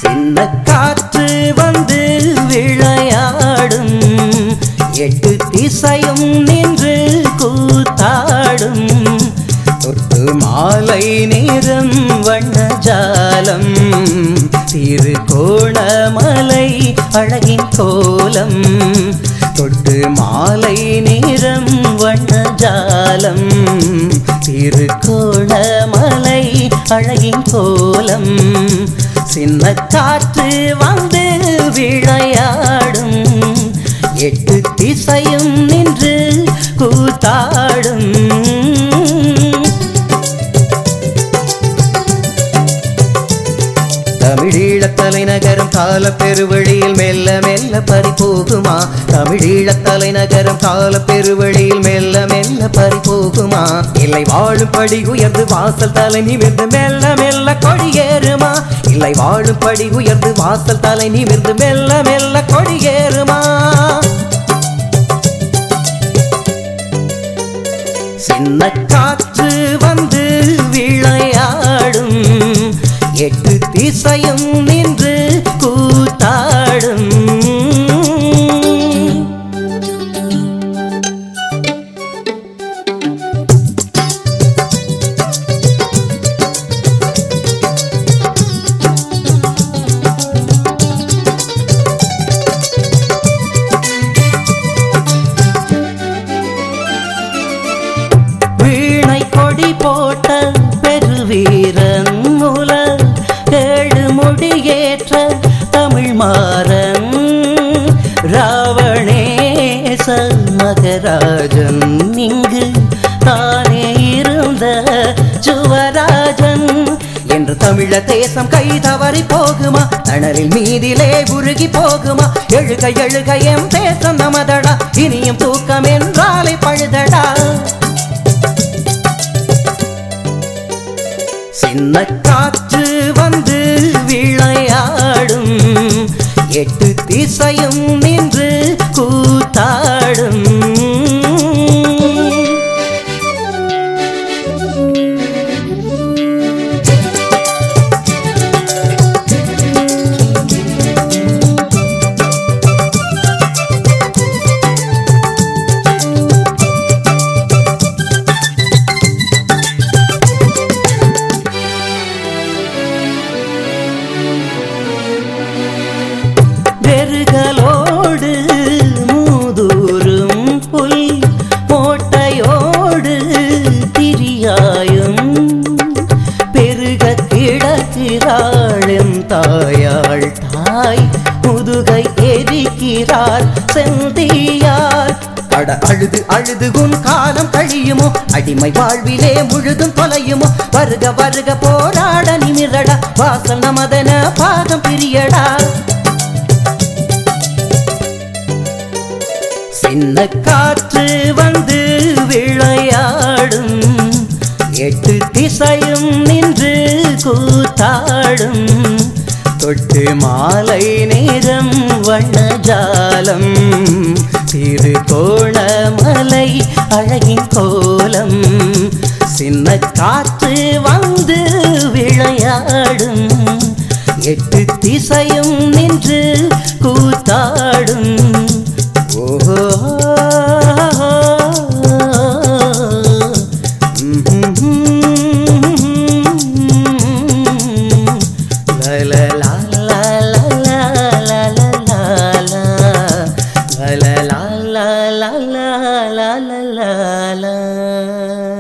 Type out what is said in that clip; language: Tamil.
சின்ன காற்று வந்து விளையாடும், எட்டு திசையும் நின்று கூத்தாடும். தொட்டு மாலை நேரம் வண்ணஜாலம், திருகோணமலை அழகின் கோலம். தொட்டு மாலை நேரம் வண்ணஜாலம், திருகோணமலை அழகின் கோலம். சின்ன காற்று வந்து விளையாடும், எட்டு திசையும் நின்று கூத்தாடும். தமிழீழத் தலைநகரம் கால பெருவழியில் மெல்ல மெல்ல பறிபோகுமா? தமிழீழத் தலைநகரம் கால பெருவழியில் மெல்ல மெல்ல பறிபோகுமா? இல்லை வாழும் படி உயர்ந்து வாசல் தலை நிமிர்ந்து மெல்ல மெல்ல கொடியேறுமா? இல்லை வாழும் படி உயர்ந்து வாசல் தலை நிமிர்ந்து மெல்ல மெல்ல கொடியேறுமா? சின்ன காற்று வந்து விளையாடும், எட்டு திசையும் நின்று கூத்தாடும். வீணை கொடி போட்ட பெருவீரன் மூலம் ஏழு முடியேற்ற தமிழ் மாறன், ராவணேச மகராஜன் இங்கு தானே இருந்த சுவராஜன். என்று தமிழ தேசம் கை தவறி போகுமா? தணலில் மீதிலே உருகி போகுமா? எழுக எழுக எம் தேசம் நமதடா, இனியும் தூக்கம் என்றாலே பழுதடா. சின்ன காற்று வந்து விளையாடும், எட்டு திசையும் நின்று கூத்தாடும். பெருகலோடு மூதூரும் புல் மோட்டையோடு திரியாயும், பெருக கிடக்கிறாளும் தாயாள் தாய் முதுகை எரிக்கிறார் செந்தியார். அட அழுது அழுது உன் காலம் கழியுமோ? அடிமை வாழ்விலே முழுதும் தொலையுமோ? வருக வருக போராட நிமிரடா, வாசல் நமதன பாதம் பிரியடா. சின்ன காற்று வந்து விளையாடும், எட்டு திசையும் நின்று கூத்தாடும். தொட்டு மாலை நேரம் வண்ணஜாலம், திருகோணமலை அழகின் கோலம். சின்ன காற்று வந்து விளையாடும், எட்டு திசையும் நின்று கூத்தாடும். ஓஹோ la la la la la la la la la la la la la la la la la.